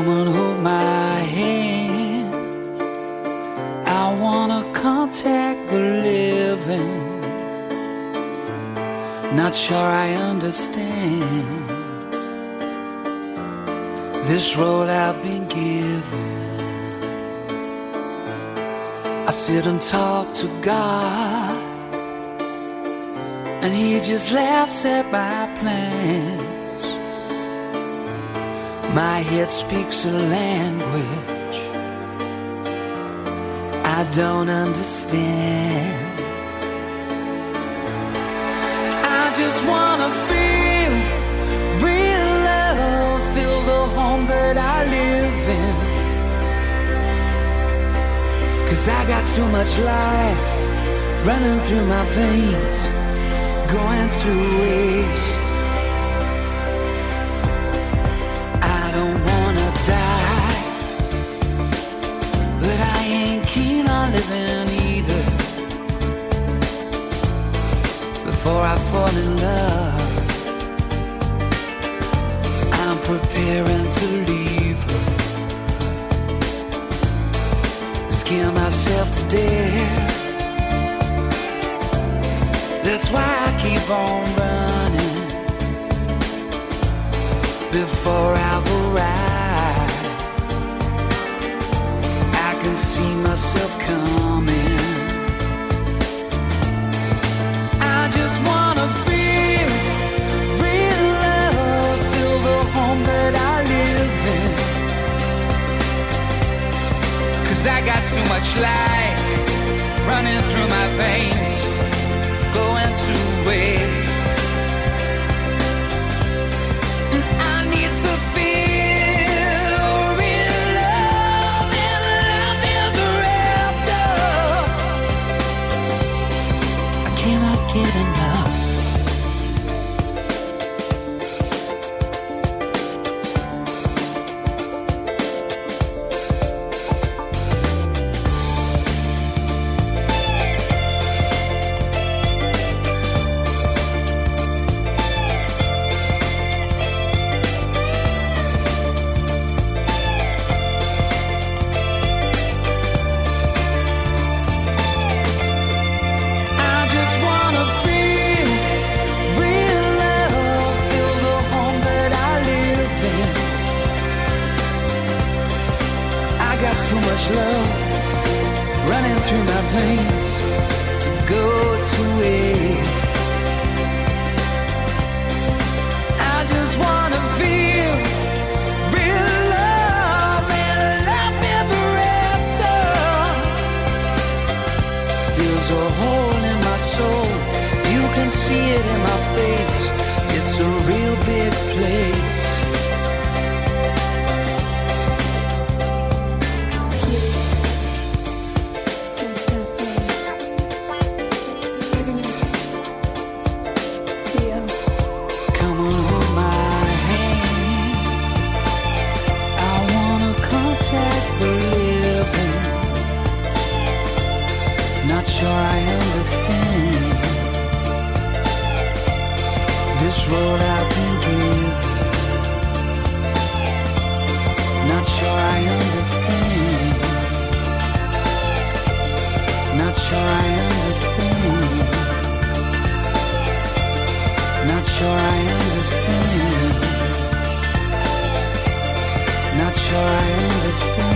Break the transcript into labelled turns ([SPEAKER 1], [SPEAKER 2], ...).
[SPEAKER 1] on, hold my hand. I wanna contact the living. Not sure I understand this role I've been given. I sit and talk to God, and He just laughs at my plans. My head speaks a language I don't understand. I just wanna feel real love, feel the home that I live in. 'Cause I got too much life running through my veins, going to waste. I don't wanna die, but I ain't keen on living either. Before I fall in love, I'm preparing to leave her. Scare myself to death. That's why I keep on running before I've arrived. I can see myself coming. I just wanna feel real love, feel the home that I live in. 'Cause I got too much life running through my veins, going to waste. And I need to feel real love and love ever after. I cannot get enough. Too much love running through my veins to go to waste. I just wanna feel real love and love ever after. There's a hole in my soul, you can see it in my face. It's a real big place. Not sure I understand this road I've been given. Not sure I understand. Not sure I understand. Not sure I understand. Not sure I understand.